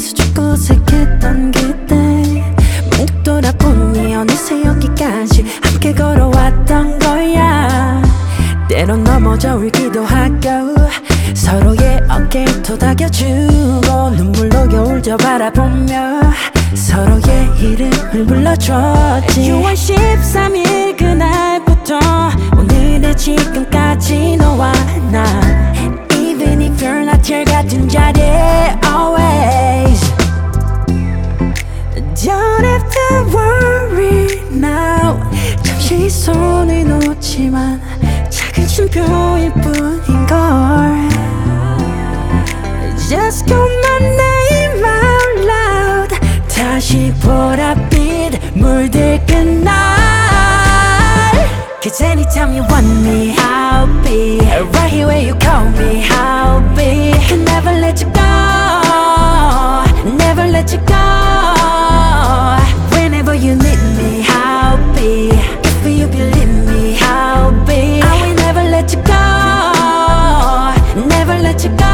미소 짓고 어색했던 그때 문득 돌아보니 어느새 여기까지 함께 걸어왔던 거야. 때론 넘어져 울기도 하고 서로의 어깨에 토닥여주고 눈물로 겨울 저 바라보며 서로의 이름을 불러줬지. 6월 13일 그날부터 오늘의 지금까지 너와 나 Even if you're not here 같은 자리에 always Don't have to worry now. 잠시 손을 놓지만 작은 쉼표일 뿐인걸. Just call my name out loud. 다시 보랏빛 물들 그날. Cause anytime you want me I'll be right here where you call me. I'll be can never let you go. Never let you go. Whenever you need me I'll be. If you believe me I'll be. I will never let you go. Never let you go.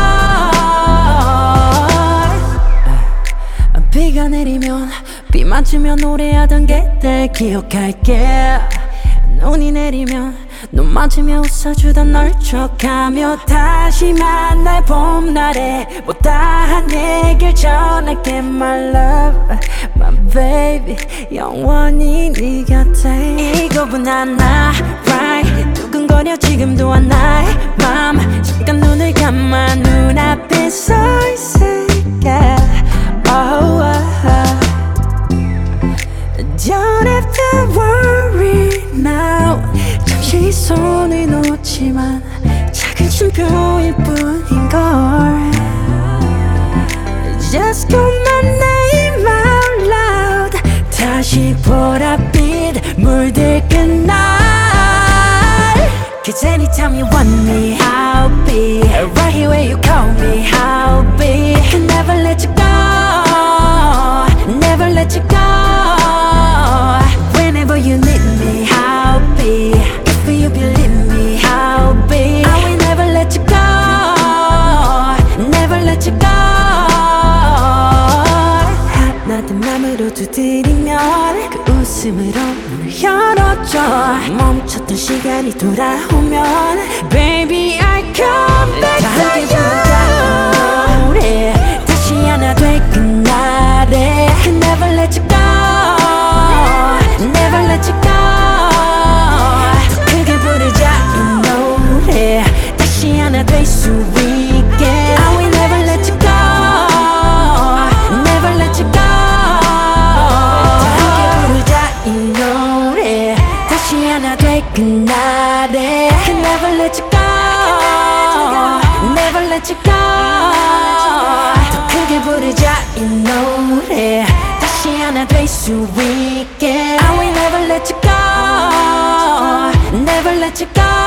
비가 내리면 비 맞으면 노래하던 그때 기억할게. 눈이 내리면 눈 맞으며 웃어주던 널 척하며 다시 만날 봄날에 못다한 얘길 전할게. My love, my baby 영원히 네 곁에. 이거보단 나 right 두근거려 지금도 나의 맘. 잠깐 눈을 감아 눈앞에 서 있을게. Oh, Don't have to worry now. 잠시 손을 놓지만 작은 쉼표일 뿐인걸. Just call my name out loud. 다시 보랏빛 물들 그날. Cause anytime you want me I'll be right here where you call me. I'll be can never let you go. Never let you go. Whenever you need me I'll be. If you believe me I'll be. I will never let you go. Never let you go. 하나된 맘으로 두드리면 그 웃음으로 문을 열어줘. 멈췄던 시간이 돌아오면 Baby I come back to you. 노래 다시 하나 될 그날에 Never let you go. Never let you go. 더 크게 부르자 이 노래 다시 하나 될 수 있게. I will never let you go. Never let you go. 더 크게 부르자 이 노래 다시 하나 될 그날에 Never let you go. Never let you go. 더 크게 부르자 이 노래 다시 하나 될 수 있게. I will never let you go. Never let you go.